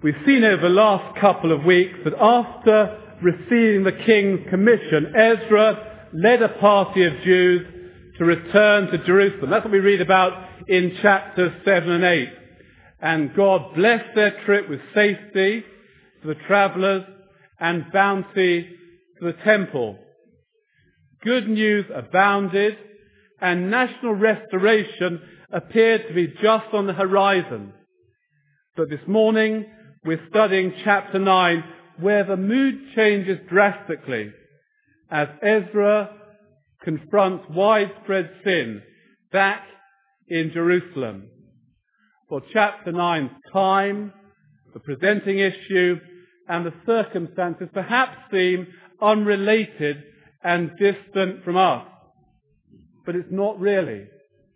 We've seen over the last couple of weeks that after receiving the king's commission, Ezra led a party of Jews to return to Jerusalem. That's what we read about in chapters 7 and 8. And God blessed their trip with safety for the travellers and bounty for the temple. Good news abounded, and national restoration appeared to be just on the horizon. But this morning, we're studying chapter 9, where the mood changes drastically as Ezra confronts widespread sin back in Jerusalem. For chapter 9's time, the presenting issue, and the circumstances perhaps seem unrelated and distant from us. But it's not really.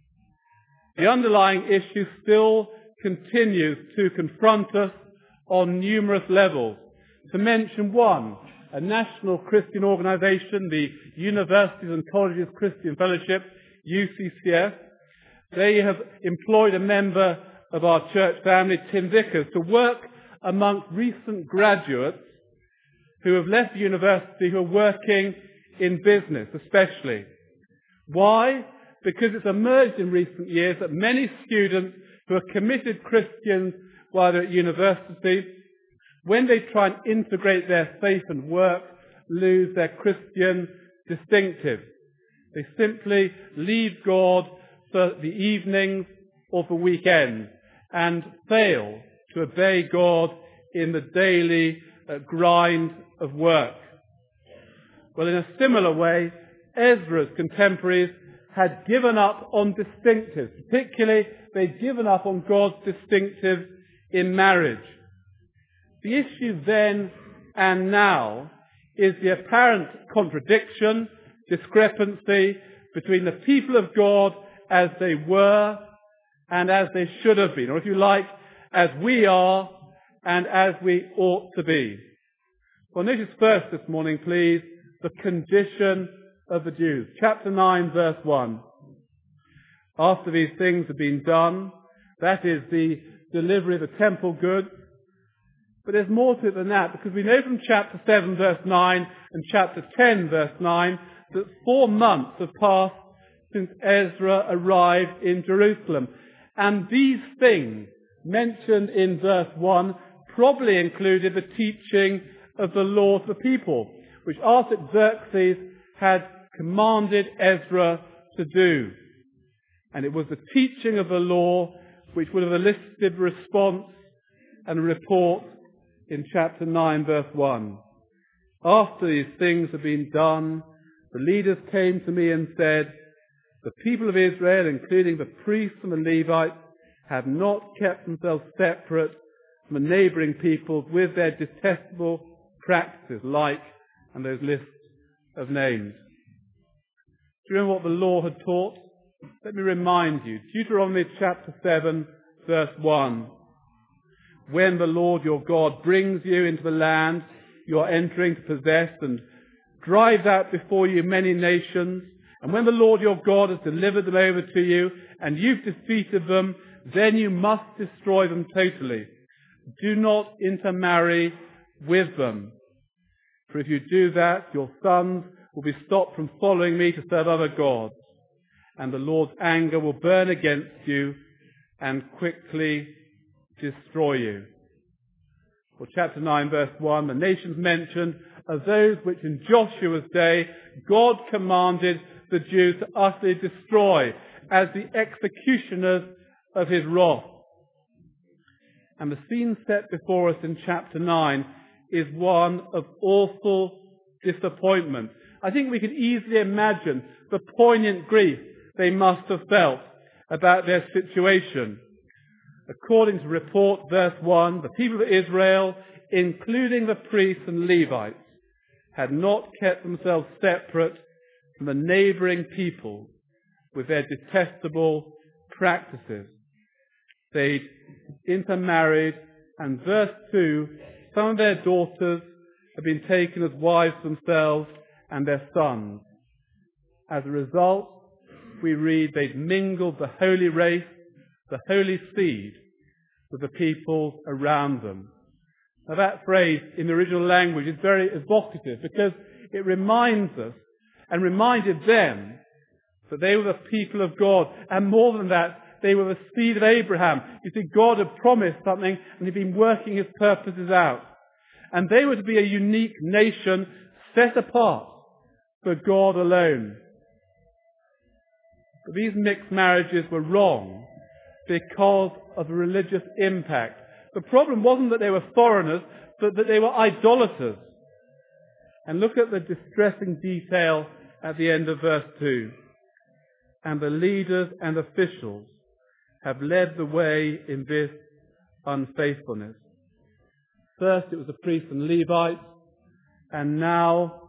The underlying issue still continues to confront us on numerous levels. To mention one, a national Christian organisation, the Universities and Colleges Christian Fellowship, UCCF, they have employed a member of our church family, Tim Vickers, to work amongst recent graduates who have left the university who are working in business especially. Why? Because it's emerged in recent years that many students who are committed Christians while they're at university, when they try and integrate their faith and work, lose their Christian distinctive. They simply leave God for the evenings or for weekends and fail to obey God in the daily grind of work. Well, in a similar way, Ezra's contemporaries had given up on distinctives. Particularly, they'd given up on God's distinctive in marriage. The issue then and now is the apparent contradiction, discrepancy between the people of God as they were and as they should have been, or if you like, as we are and as we ought to be. Well, notice first this morning, please, the condition of the Jews. Chapter 9, verse 1. After these things have been done, that is the delivery of the temple goods. But there's more to it than that, because we know from chapter 7, verse 9 and chapter 10, verse 9, that 4 months have passed since Ezra arrived in Jerusalem. And these things mentioned in verse 1 probably included the teaching of the law to the people, which Artaxerxes had commanded Ezra to do. And it was the teaching of the law which would have elicited response and report in chapter 9, verse 1. After these things had been done, the leaders came to me and said, the people of Israel, including the priests and the Levites, have not kept themselves separate from the neighbouring peoples with their detestable practices, like, and those lists of names. Do you remember what the law had taught? Let me remind you. Deuteronomy chapter 7, verse 1. When the Lord your God brings you into the land you are entering to possess and drives out before you many nations, and when the Lord your God has delivered them over to you and you've defeated them, then you must destroy them totally. Do not intermarry with them. For if you do that, your sons will be stopped from following me to serve other gods, and the Lord's anger will burn against you and quickly destroy you. Well, chapter 9, verse 1, the nations mentioned are those which in Joshua's day God commanded the Jews to utterly destroy as the executioners of his wrath. And the scene set before us in chapter 9 is one of awful disappointment. I think we can easily imagine the poignant grief they must have felt about their situation. According to report, verse 1, the people of Israel, including the priests and Levites, had not kept themselves separate from the neighbouring people with their detestable practices. They'd intermarried, and verse 2, some of their daughters had been taken as wives themselves and their sons. As a result, we read they'd mingled the holy race, the holy seed, with the people around them. Now that phrase in the original language is very evocative because it reminds us and reminded them that they were the people of God, and more than that, they were the seed of Abraham. You see, God had promised something and he'd been working his purposes out. And they were to be a unique nation set apart for God alone. But these mixed marriages were wrong because of the religious impact. The problem wasn't that they were foreigners, but that they were idolaters. And look at the distressing detail at the end of verse 2. And the leaders and officials have led the way in this unfaithfulness. First it was the priests and Levites, and now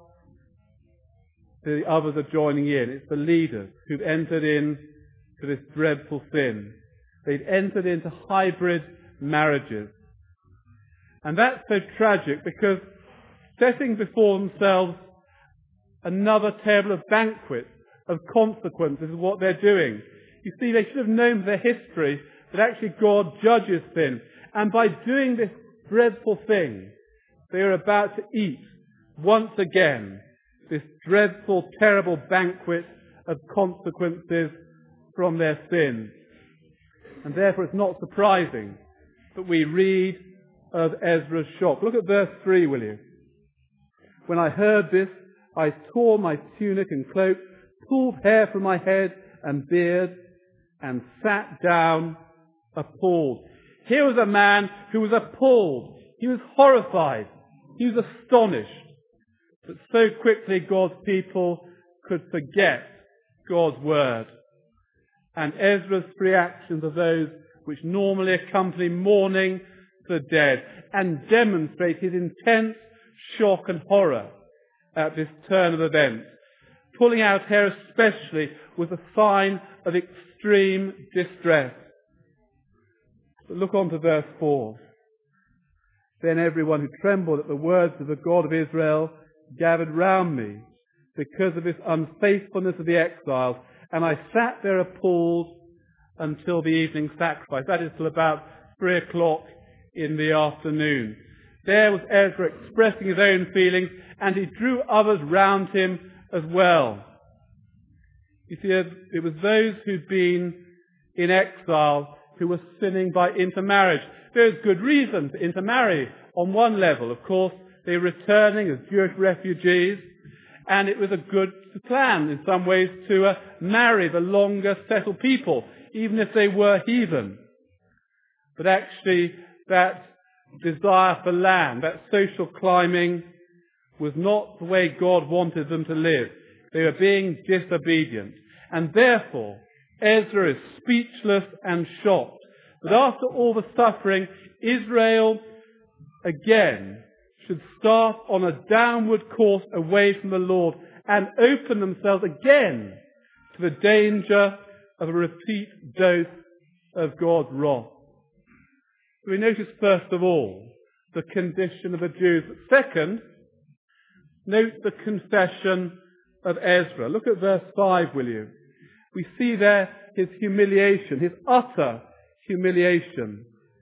the others are joining in. It's the leaders who've entered into this dreadful sin. They've entered into hybrid marriages. And that's so tragic because setting before themselves another table of banquets, of consequences of what they're doing. You see, they should have known their history that actually God judges sin. And by doing this dreadful thing, they are about to eat, once again, this dreadful, terrible banquet of consequences from their sins. And therefore it's not surprising that we read of Ezra's shock. Look at verse 3, will you? When I heard this, I tore my tunic and cloak, pulled hair from my head and beard, and sat down appalled. Here was a man who was appalled. He was horrified. He was astonished that so quickly God's people could forget God's word. And Ezra's reactions are those which normally accompany mourning for the dead and demonstrate his intense shock and horror at this turn of events. Pulling out hair especially was a sign of extreme distress. But look on to verse 4. Then everyone who trembled at the words of the God of Israel gathered round me because of this unfaithfulness of the exiles, and I sat there appalled until the evening sacrifice. That is till about 3 o'clock in the afternoon. There was Ezra expressing his own feelings, and he drew others round him as well. You see, it was those who'd been in exile who were sinning by intermarriage. There's good reason to intermarry on one level. Of course, they were returning as Jewish refugees, and it was a good plan in some ways to marry the longer settled people, even if they were heathen. But actually, that desire for land, that social climbing, was not the way God wanted them to live. They were being disobedient. And therefore, Ezra is speechless and shocked that after all the suffering, Israel again should start on a downward course away from the Lord and open themselves again to the danger of a repeat dose of God's wrath. So we notice first of all the condition of the Jews. But second, note the confession of Ezra. Look at verse 5, will you? We see there his humiliation, his utter humiliation.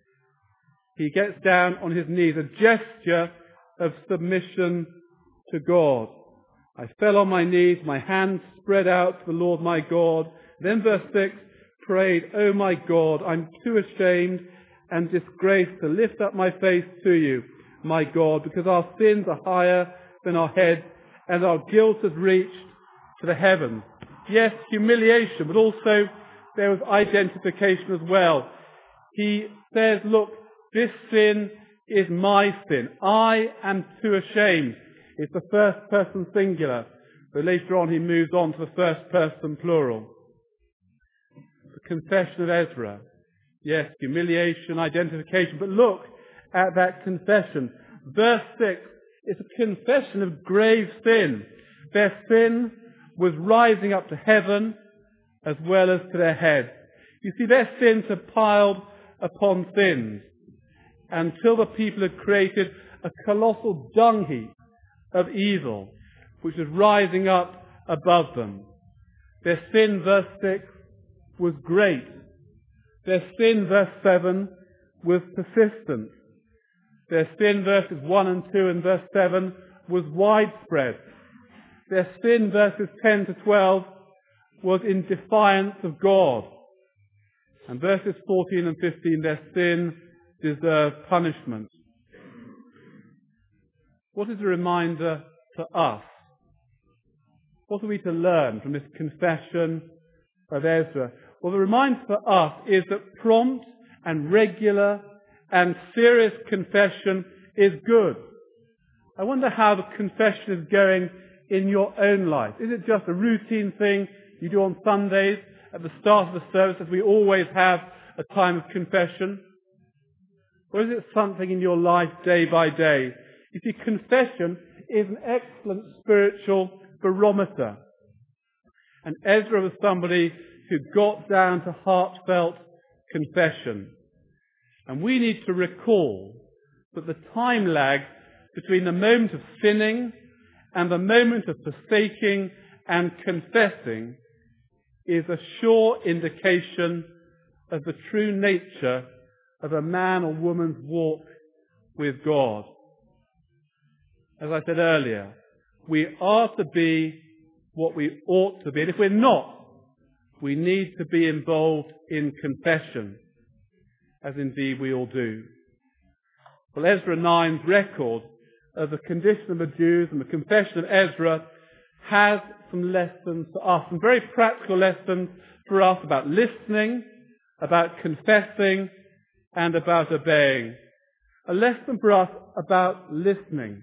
He gets down on his knees, a gesture of submission to God. I fell on my knees, my hands spread out to the Lord my God. Then verse 6, prayed, "Oh my God, I'm too ashamed and disgraced to lift up my face to you, my God, because our sins are higher than our heads, and our guilt has reached to the heavens." Yes, humiliation, but also there was identification as well. He says, look, this sin is my sin. I am too ashamed. It's the first person singular, but later on he moves on to the first person plural. The confession of Ezra. Yes, humiliation, identification, but look at that confession. Verse 6, it's a confession of grave sin. Their sin was rising up to heaven as well as to their heads. You see, their sins had piled upon sins until the people had created a colossal dung heap of evil which was rising up above them. Their sin, verse 6, was great. Their sin, verse 7, was persistent. Their sin, verses 1 and 2 and verse 7, was widespread. Their sin, verses 10 to 12, was in defiance of God. And verses 14 and 15, their sin deserved punishment. What is a reminder to us? What are we to learn from this confession of Ezra? Well, the reminder for us is that prompt and regular and serious confession is good. I wonder how the confession is going in your own life. Is it just a routine thing you do on Sundays at the start of the service, as we always have a time of confession? Or is it something in your life day by day? You see, confession is an excellent spiritual barometer. And Ezra was somebody who got down to heartfelt confession. And we need to recall that the time lag between the moment of sinning and the moment of forsaking and confessing is a sure indication of the true nature of a man or woman's walk with God. As I said earlier, we are to be what we ought to be. And if we're not, we need to be involved in confession, as indeed we all do. Well, Ezra 9's record of the condition of the Jews and the confession of Ezra has some lessons for us, some very practical lessons for us about listening, about confessing, and about obeying. A lesson for us about listening.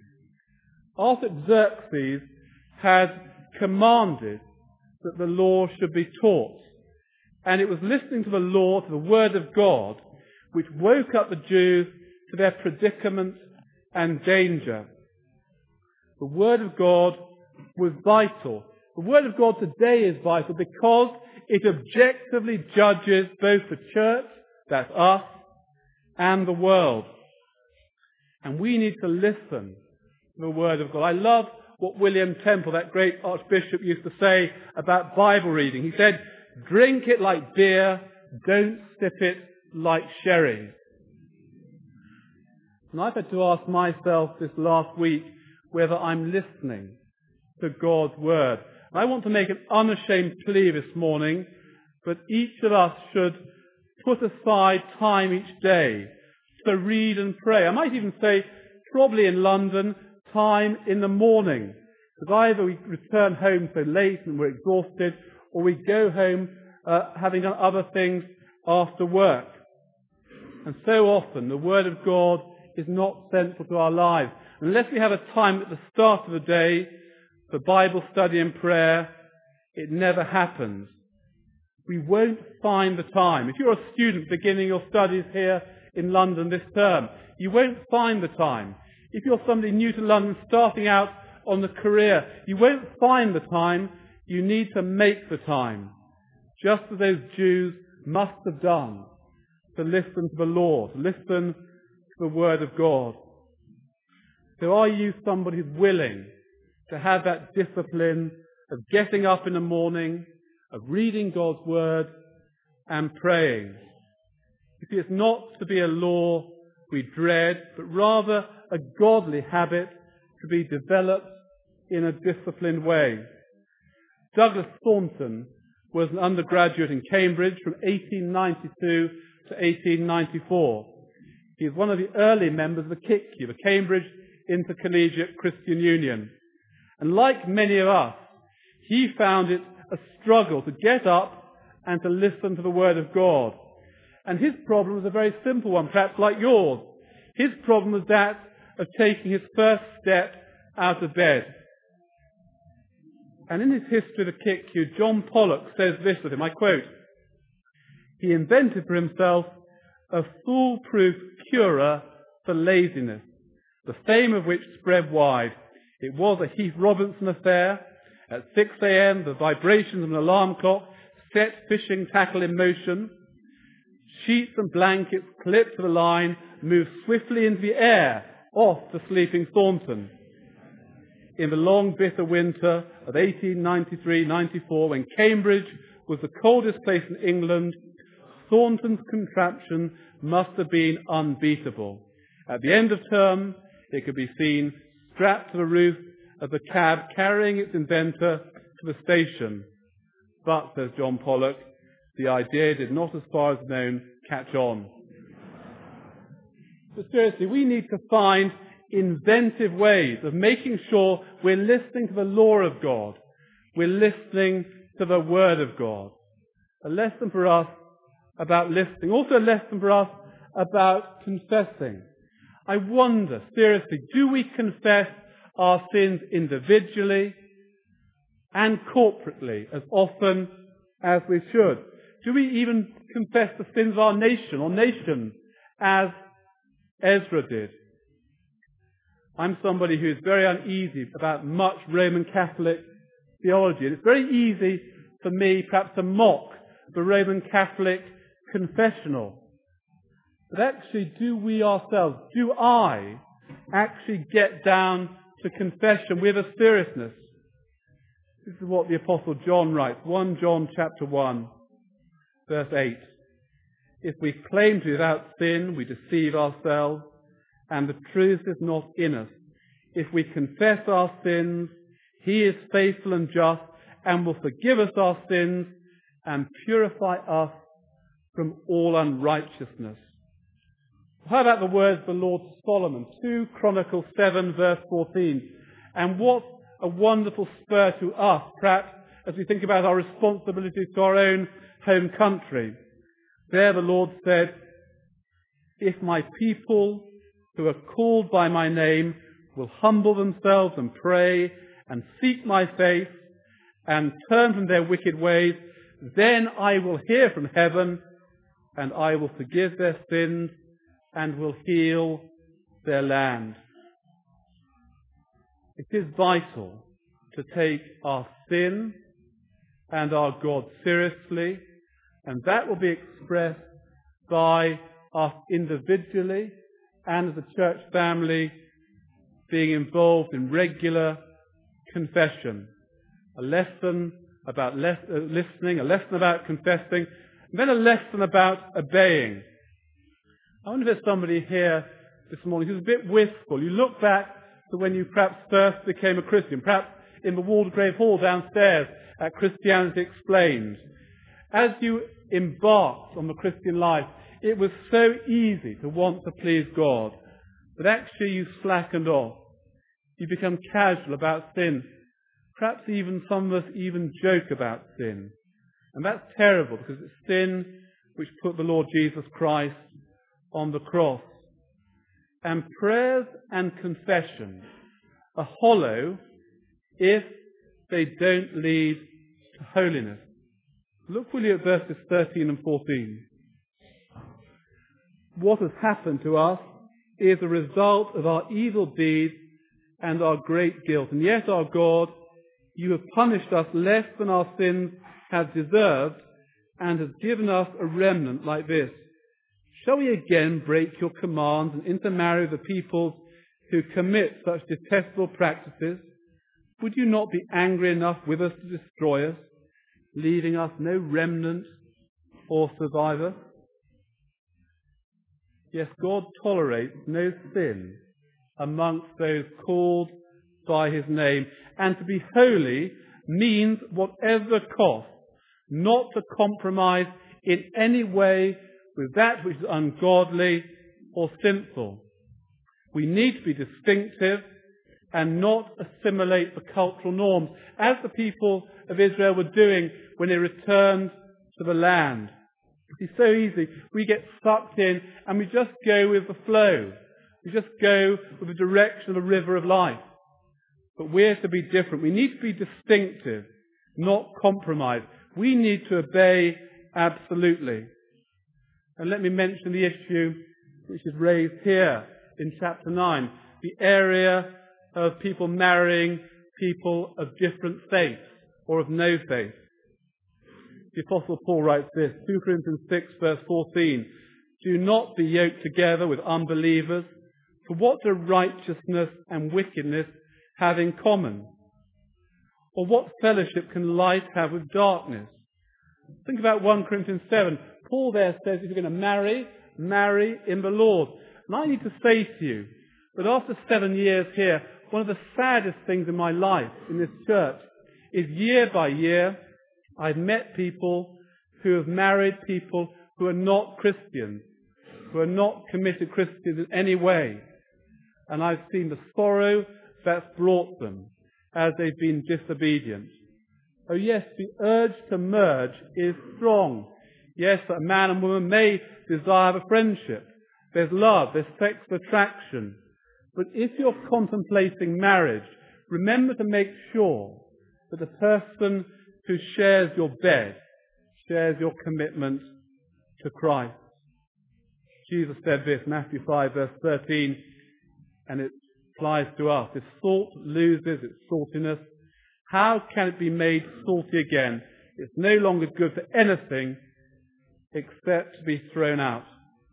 Artaxerxes had commanded that the law should be taught. And it was listening to the law, to the word of God, which woke up the Jews to their predicament and danger. The word of God was vital. The word of God today is vital because it objectively judges both the church, that's us, and the world. And we need to listen to the word of God. I love what William Temple, that great archbishop, used to say about Bible reading. He said, drink it like beer, don't sip it like sherry. And I've had to ask myself this last week whether I'm listening to God's word. And I want to make an unashamed plea this morning that each of us should put aside time each day to read and pray. I might even say, probably in London, time in the morning. Because either we return home so late and we're exhausted, or we go home having done other things after work. And so often the Word of God is not central to our lives. Unless we have a time at the start of the day for Bible study and prayer, it never happens. We won't find the time. If you're a student beginning your studies here in London this term, you won't find the time. If you're somebody new to London starting out on the career, you won't find the time. You need to make the time, just as those Jews must have done, to listen to the law, to listen to the word of God. So are you somebody who's willing to have that discipline of getting up in the morning, of reading God's word and praying? You see, it's not to be a law we dread, but rather a godly habit to be developed in a disciplined way. Douglas Thornton was an undergraduate in Cambridge from 1892 to 1894. He was one of the early members of the KICU, the Cambridge Intercollegiate Christian Union. And like many of us, he found it a struggle to get up and to listen to the Word of God. And his problem was a very simple one, perhaps like yours. His problem was that of taking his first step out of bed. And in his history of the KICU, John Pollock says this of him, I quote, "He invented for himself a foolproof cure for laziness, the fame of which spread wide. It was a Heath Robinson affair. At 6 a.m., the vibrations of an alarm clock set fishing tackle in motion. Sheets and blankets clipped to the line moved swiftly into the air off the sleeping Thornton. In the long, bitter winter of 1893-94, when Cambridge was the coldest place in England, Thornton's contraption must have been unbeatable. At the end of term, it could be seen strapped to the roof of the cab, carrying its inventor to the station. But, says John Pollock, the idea did not, as far as known, catch on. But seriously, we need to find inventive ways of making sure we're listening to the law of God. We're listening to the Word of God. A lesson for us about listening. Also a lesson for us about confessing. I wonder, seriously, do we confess our sins individually and corporately as often as we should? Do we even confess the sins of our nation or nations as Ezra did? I'm somebody who is very uneasy about much Roman Catholic theology. And it's very easy for me perhaps to mock the Roman Catholic confessional. But actually, do we ourselves, do I actually get down to confession with a seriousness? This is what the Apostle John writes, 1 John chapter 1, verse 8. If we claim to be without sin, we deceive ourselves, and the truth is not in us. If we confess our sins, he is faithful and just, and will forgive us our sins, and purify us from all unrighteousness. How about the words of the Lord to Solomon? 2 Chronicles 7, verse 14. And what a wonderful spur to us, perhaps, as we think about our responsibility to our own home country. There the Lord said, if my people who are called by my name will humble themselves and pray and seek my face and turn from their wicked ways, then I will hear from heaven and I will forgive their sins and will heal their land. It is vital to take our sin and our God seriously, and that will be expressed by us individually and as a church family being involved in regular confession. A lesson about listening, a lesson about confessing, and then a lesson about obeying. I wonder if there's somebody here this morning who's a bit wistful. You look back to when you perhaps first became a Christian, perhaps in the Waldegrave Hall downstairs at Christianity Explained. As you embarked on the Christian life, it was so easy to want to please God, but actually you slackened off. You become casual about sin. Perhaps even some of us even joke about sin. And that's terrible because it's sin which put the Lord Jesus Christ on the cross. And prayers and confession are hollow if they don't lead to holiness. Look will you at verses 13 and 14. What has happened to us is a result of our evil deeds and our great guilt. And yet, our God, you have punished us less than our sins have deserved and has given us a remnant like this. Shall we again break your commands and intermarry the peoples who commit such detestable practices? Would you not be angry enough with us to destroy us, leaving us no remnant or survivor? Yes, God tolerates no sin amongst those called by his name. And to be holy means, whatever cost, not to compromise in any way with that which is ungodly or sinful. We need to be distinctive and not assimilate the cultural norms, as the people of Israel were doing when they returned to the land. It's so easy. We get sucked in and we just go with the flow. We just go with the direction of the river of life. But we're to be different. We need to be distinctive, not compromise. We need to obey absolutely. And let me mention the issue which is raised here in chapter 9, the area of people marrying people of different faiths or of no faith. The Apostle Paul writes this, 2 Corinthians 6 verse 14, do not be yoked together with unbelievers, for what do righteousness and wickedness have in common? Or what fellowship can light have with darkness? Think about 1 Corinthians 7. Paul there says if you're going to marry, marry in the Lord. And I need to say to you that after 7 years here, one of the saddest things in my life in this church is year by year, I've met people who have married people who are not Christians, who are not committed Christians in any way. And I've seen the sorrow that's brought them as they've been disobedient. Oh yes, the urge to merge is strong. Yes, that a man and woman may desire a friendship. There's love, there's sexual attraction. But if you're contemplating marriage, remember to make sure that the person who shares your bed shares your commitment to Christ. Jesus said this, Matthew 5 verse 13, and it applies to us. If salt loses its saltiness, how can it be made salty again? It's no longer good for anything except to be thrown out.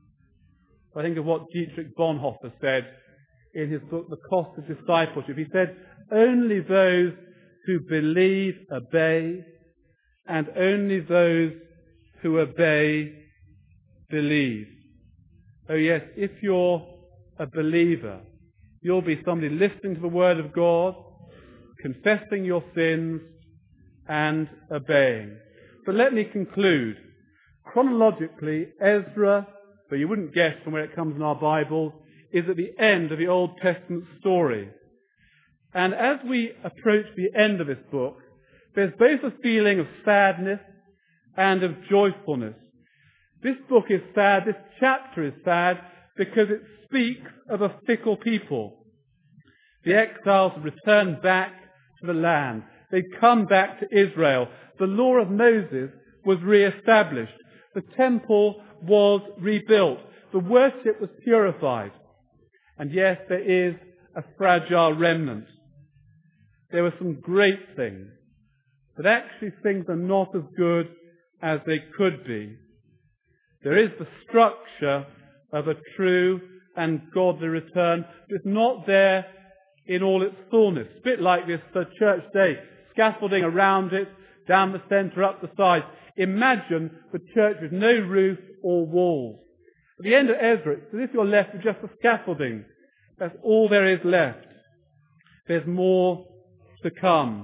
I think of what Dietrich Bonhoeffer said in his book, The Cost of Discipleship. He said, only those who believe obey, and only those who obey believe. Oh yes, if you're a believer, you'll be somebody listening to the Word of God, confessing your sins, and obeying. But let me conclude. Chronologically, Ezra, but you wouldn't guess from where it comes in our Bible, is at the end of the Old Testament story. And as we approach the end of this book, there's both a feeling of sadness and of joyfulness. This book is sad, this chapter is sad, because it speaks of a fickle people. The exiles have returned back to the land. They've come back to Israel. The law of Moses was re-established. The temple was rebuilt. The worship was purified. And yes, there is a fragile remnant. There were some great things, but actually things are not as good as they could be. There is the structure of a true and godly return, but it's not there in all its fullness. It's a bit like this church day, scaffolding around it, down the centre, up the sides. Imagine the church with no roof or walls. At the end of Ezra, it's as if you're left with just the scaffolding. That's all there is left. There's more to come.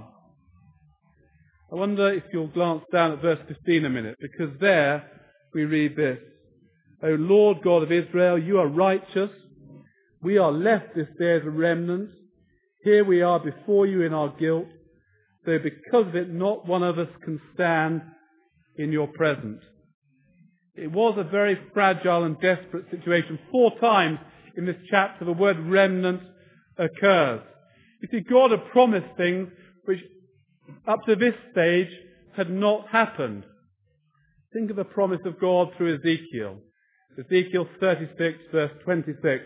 I wonder if you'll glance down at verse 15 a minute, because there we read this. O Lord God of Israel, you are righteous. We are left this day as a remnant. Here we are before you in our guilt, though because of it not one of us can stand in your presence. It was a very fragile and desperate situation. 4 times in this chapter the word remnant occurs. You see, God had promised things which up to this stage had not happened. Think of the promise of God through Ezekiel. Ezekiel 36 verse 26.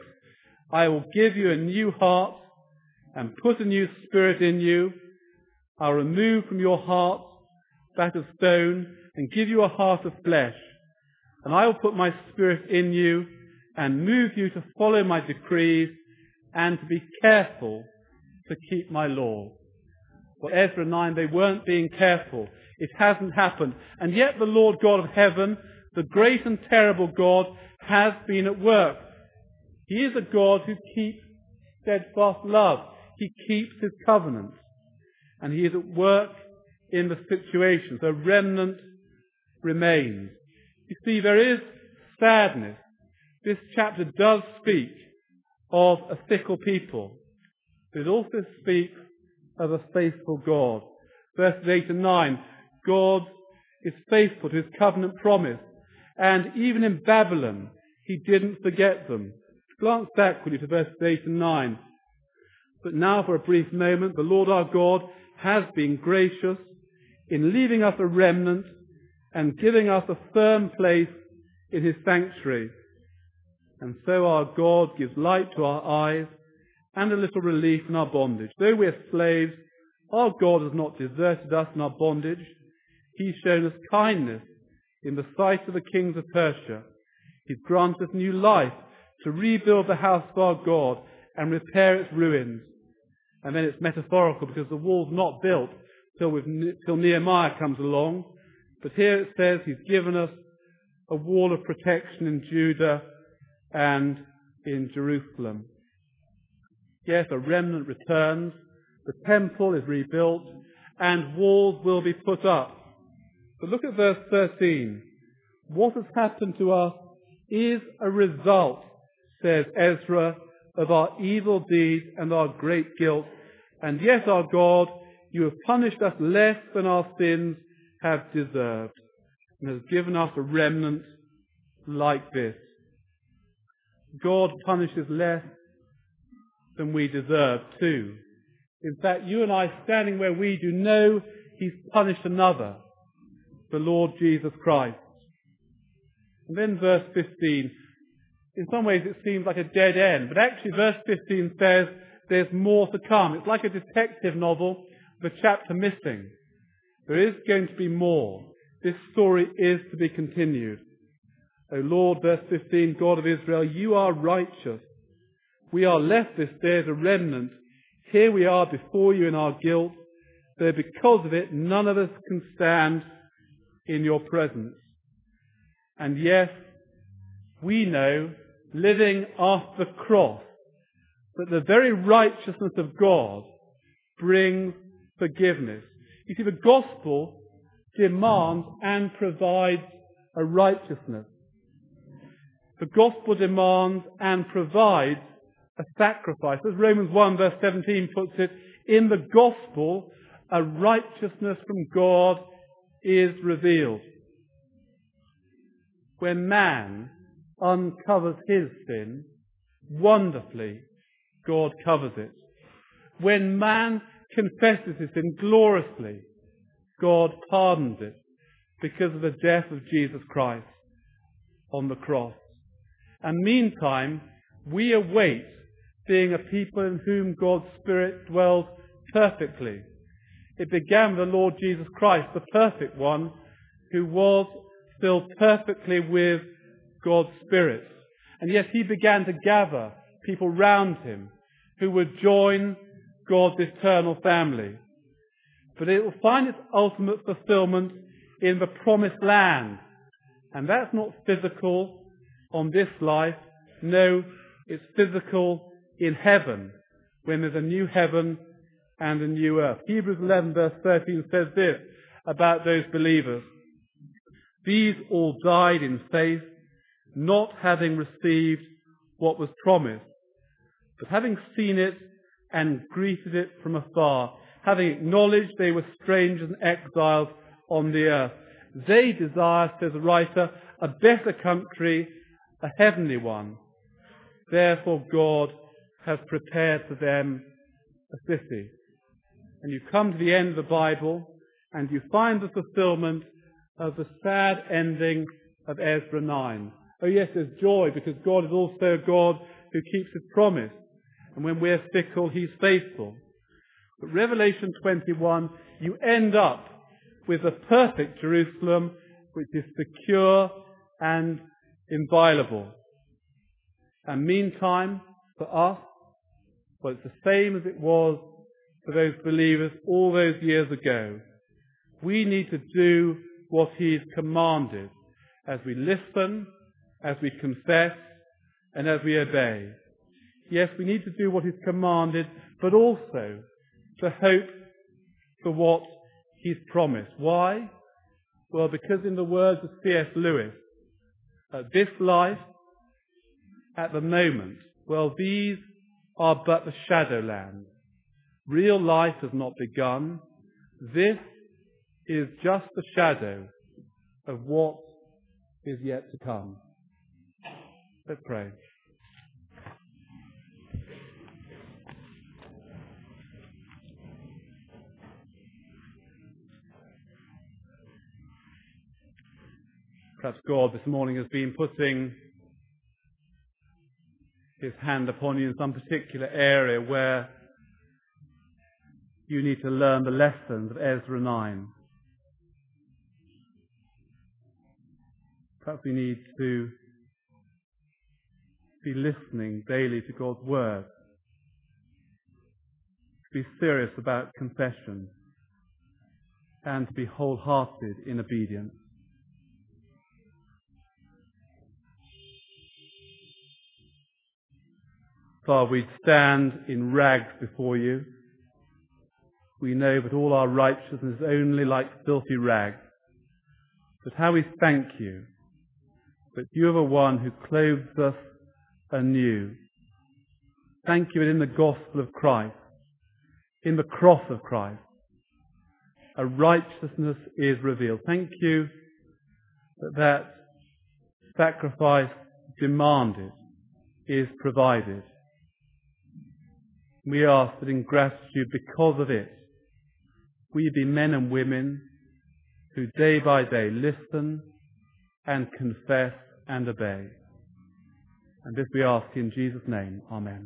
I will give you a new heart and put a new spirit in you. I'll remove from your heart that of stone and give you a heart of flesh. And I will put my spirit in you and move you to follow my decrees and to be careful to keep my law. Well, Ezra 9, they weren't being careful. It hasn't happened. And yet the Lord God of heaven, the great and terrible God, has been at work. He is a God who keeps steadfast love. He keeps his covenant. And he is at work in the situation. The remnant remains. You see, there is sadness. This chapter does speak of a fickle people. But it also speaks of a faithful God. Verses 8 and 9, God is faithful to his covenant promise. And even in Babylon, he didn't forget them. Glance back with you to verses 8 and 9. But now for a brief moment, the Lord our God has been gracious in leaving us a remnant and giving us a firm place in his sanctuary. And so our God gives light to our eyes and a little relief in our bondage. Though we're slaves, our God has not deserted us in our bondage. He's shown us kindness in the sight of the kings of Persia. He's granted us new life to rebuild the house of our God and repair its ruins. And then it's metaphorical because the wall's not built till Nehemiah comes along. But here it says he's given us a wall of protection in Judah and in Jerusalem. Yes, a remnant returns, the temple is rebuilt, and walls will be put up. But look at verse 13. What has happened to us is a result, says Ezra, of our evil deeds and our great guilt. And yet, our God, you have punished us less than our sins have deserved, and has given us a remnant like this. God punishes less than we deserve too. In fact, you and I, standing where we do, know he's punished another, the Lord Jesus Christ. And then verse 15, in some ways it seems like a dead end, but actually verse 15 says there's more to come. It's like a detective novel with a chapter missing. There is going to be more. This story is to be continued. O Lord, verse 15, God of Israel, you are righteous. We are left this day as a remnant. Here we are before you in our guilt, though because of it none of us can stand in your presence. And yes, we know, living after the cross, that the very righteousness of God brings forgiveness. You see, the gospel demands and provides a righteousness. The gospel demands and provides a sacrifice. As Romans 1 verse 17 puts it, in the gospel, a righteousness from God is revealed. When man uncovers his sin, wonderfully, God covers it. When man confesses his sin gloriously, God pardons it because of the death of Jesus Christ on the cross. And meantime, we await being a people in whom God's Spirit dwells perfectly. It began with the Lord Jesus Christ, the perfect one, who was filled perfectly with God's Spirit. And yet he began to gather people round him who would join God's eternal family. But it will find its ultimate fulfillment in the promised land. And that's not physical on this life. No, it's physical in heaven, when there's a new heaven and a new earth. Hebrews 11 verse 13 says this about those believers. These all died in faith, not having received what was promised, but having seen it and greeted it from afar, having acknowledged they were strangers and exiles on the earth. They desire, says the writer, a better country, a heavenly one. Therefore God has prepared for them a city. And you come to the end of the Bible and you find the fulfillment of the sad ending of Ezra 9. Oh yes, there's joy because God is also a God who keeps his promise. And when we're fickle, he's faithful. But Revelation 21, you end up with a perfect Jerusalem which is secure and inviolable. And meantime, for us, well, it's the same as it was for those believers all those years ago. We need to do what he's commanded as we listen, as we confess, and as we obey. Yes, we need to do what he's commanded, but also to hope for what he's promised. Why? Well, because in the words of C.S. Lewis, this life, at the moment, well, these are but the shadowlands. Real life has not begun. This is just the shadow of what is yet to come. Let's pray. Perhaps God this morning has been putting his hand upon you in some particular area where you need to learn the lessons of Ezra 9. Perhaps we need to be listening daily to God's word, to be serious about confession, and to be wholehearted in obedience. Father, we stand in rags before you. We know that all our righteousness is only like filthy rags. But how we thank you that you are the one who clothes us anew. Thank you that in the gospel of Christ, in the cross of Christ, a righteousness is revealed. Thank you that that sacrifice demanded is provided. We ask that in gratitude because of it, we be men and women who day by day listen and confess and obey. And this we ask in Jesus' name. Amen.